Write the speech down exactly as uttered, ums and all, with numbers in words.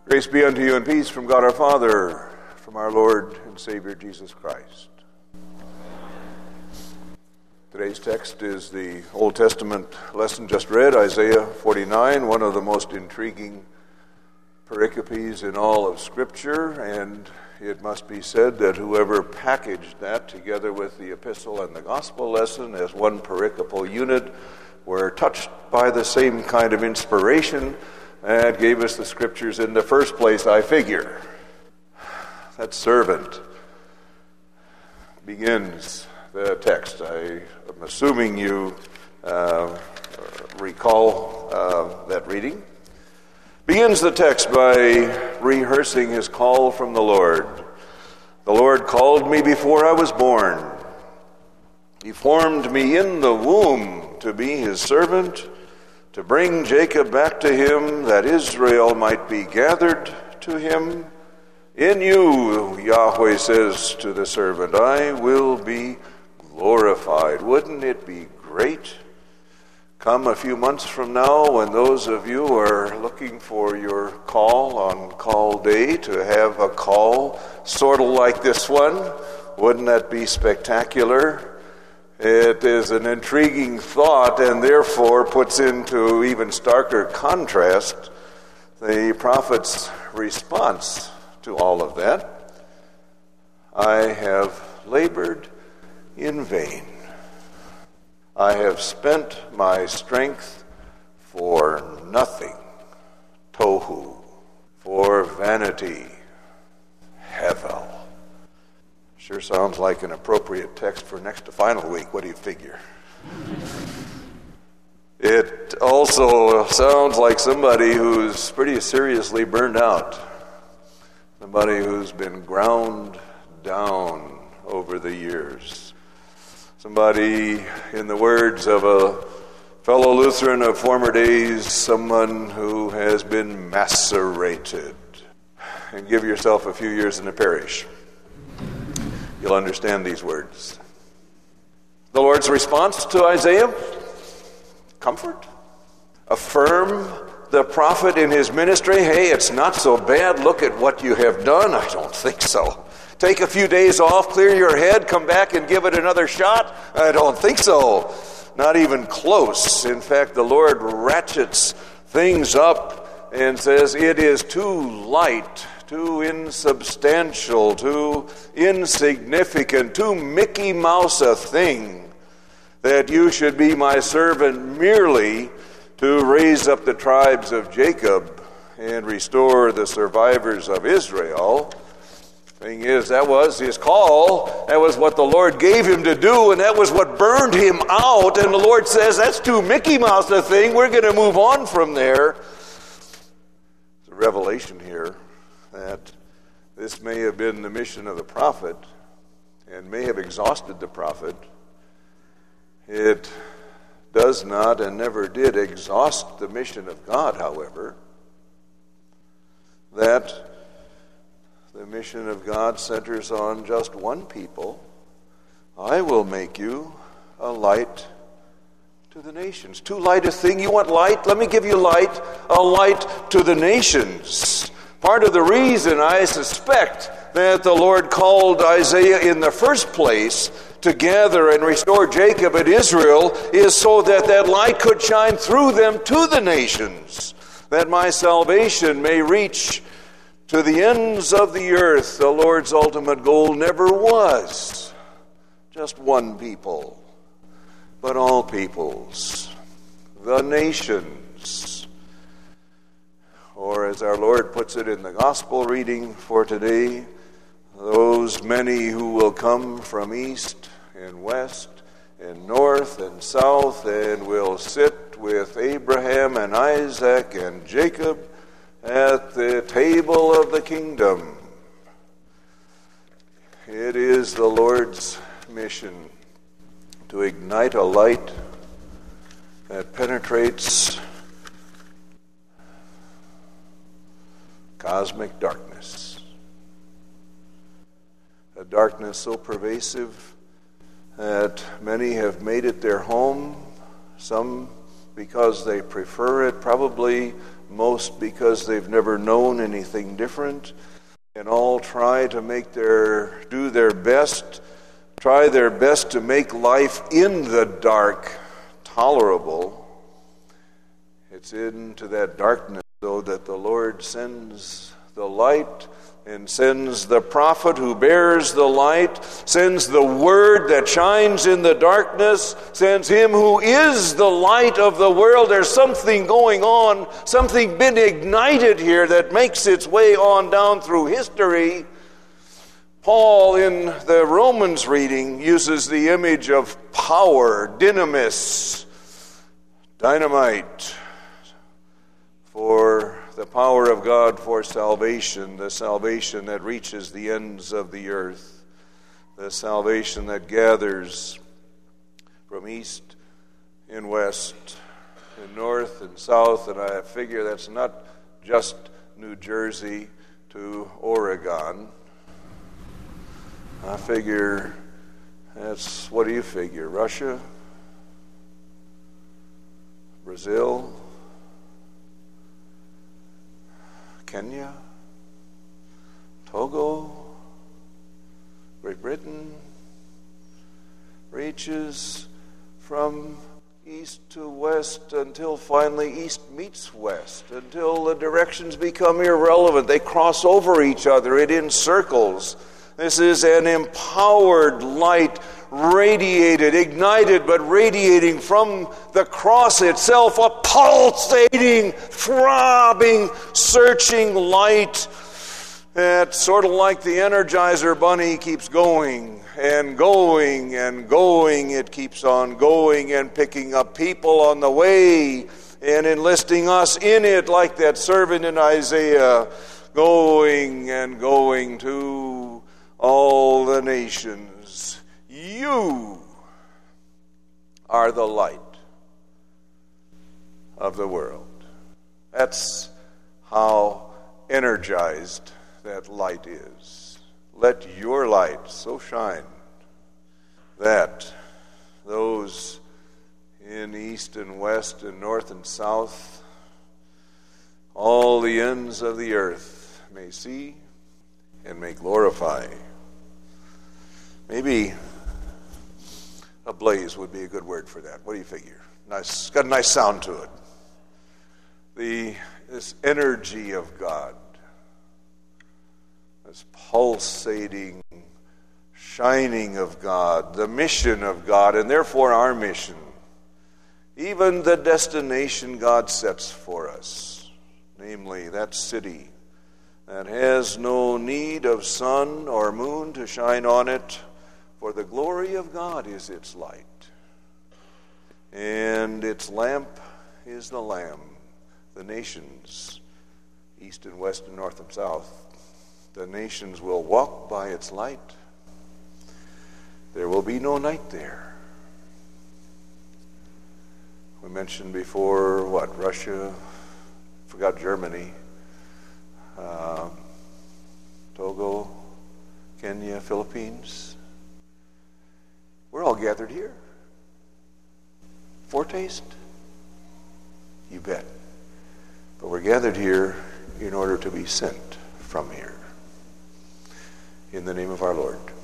Grace be unto you and peace from God our Father, from our Lord and Savior Jesus Christ. Today's text is the Old Testament lesson just read, Isaiah forty-nine, one of the most intriguing pericopes in all of Scripture, and it must be said that whoever packaged that together with the epistle and the gospel lesson as one pericopal unit were touched by the same kind of inspiration and gave us the Scriptures in the first place, I figure. That servant begins the text. I am assuming you uh, recall uh, that reading. Begins the text by rehearsing his call from the Lord. The Lord called me before I was born. He formed me in the womb to be his servant, to bring Jacob back to him, that Israel might be gathered to him. In you, Yahweh says to the servant, I will be glorified. Wouldn't it be great? Come a few months from now, when those of you are looking for your call on call day to have a call sort of like this one, wouldn't that be spectacular? It is an intriguing thought and therefore puts into even starker contrast the prophet's response to all of that. I have labored in vain. I have spent my strength for nothing. Tohu, for vanity, hevel. Sure sounds like an appropriate text for next to final week. What do you figure? It also sounds like somebody who's pretty seriously burned out. Somebody who's been ground down over the years. Somebody, in the words of a fellow Lutheran of former days, someone who has been macerated. And give yourself a few years in the parish. You'll understand these words. The Lord's response to Isaiah? Comfort. Affirm the prophet in his ministry. Hey, it's not so bad. Look at what you have done. I don't think so. Take a few days off, clear your head, come back and give it another shot. I don't think so. Not even close. In fact, the Lord ratchets things up and says it is too light, too insubstantial, too insignificant, too Mickey Mouse a thing that you should be my servant merely to raise up the tribes of Jacob and restore the survivors of Israel. Thing is, that was his call. That was what the Lord gave him to do, and that was what burned him out. And the Lord says, that's too Mickey Mouse a thing. We're going to move on from there. There's a revelation here that this may have been the mission of the prophet and may have exhausted the prophet. It does not and never did exhaust the mission of God, however. That the mission of God centers on just one people. I will make you a light to the nations. Too light a thing? You want light? Let me give you light. A light to the nations. Part of the reason I suspect that the Lord called Isaiah in the first place to gather and restore Jacob and Israel is so that that light could shine through them to the nations, that my salvation may reach to the ends of the earth. The Lord's ultimate goal never was just one people, but all peoples, the nations. Or as our Lord puts it in the gospel reading for today, those many who will come from east and west and north and south and will sit with Abraham and Isaac and Jacob at the table of the kingdom. It is the Lord's mission to ignite a light that penetrates cosmic darkness. A darkness so pervasive that many have made it their home, some because they prefer it, probably most because they've never known anything different, and all try to make their, do their best, try their best to make life in the dark tolerable. It's into that darkness, though, that the Lord sends the light and sends the prophet who bears the light, sends the word that shines in the darkness, sends him who is the light of the world. There's something going on, something been ignited here that makes its way on down through history. Paul, in the Romans reading, uses the image of power, dynamis, dynamite, for the power of God for salvation, the salvation that reaches the ends of the earth, the salvation that gathers from east and west and north and south. And I figure that's not just New Jersey to Oregon. I figure that's, what do you figure, Russia? Brazil? Kenya, Togo, Great Britain, reaches from east to west until finally east meets west, until the directions become irrelevant. They cross over each other. It encircles. This is an empowered light, radiated, ignited, but radiating from the cross itself, a pulsating, throbbing, searching light that, sort of like the Energizer Bunny, keeps going and going and going. It keeps on going and picking up people on the way and enlisting us in it, like that servant in Isaiah, going and going to all the nations. You are the light of the world. That's how energized that light is. Let your light so shine that those in east and west and north and south, all the ends of the earth, may see and may glorify. Maybe a blaze would be a good word for that. What do you figure? Nice, it's got a nice sound to it. The this energy of God, this pulsating, shining of God, the mission of God, and therefore our mission, even the destination God sets for us, namely that city that has no need of sun or moon to shine on it, for the glory of God is its light, and its lamp is the Lamb. The nations, east and west and north and south, the nations will walk by its light. There will be no night there. We mentioned before, what, Russia, forgot Germany, uh, Togo, Kenya, Philippines. We're all gathered here. Foretaste? You bet. But we're gathered here in order to be sent from here. In the name of our Lord.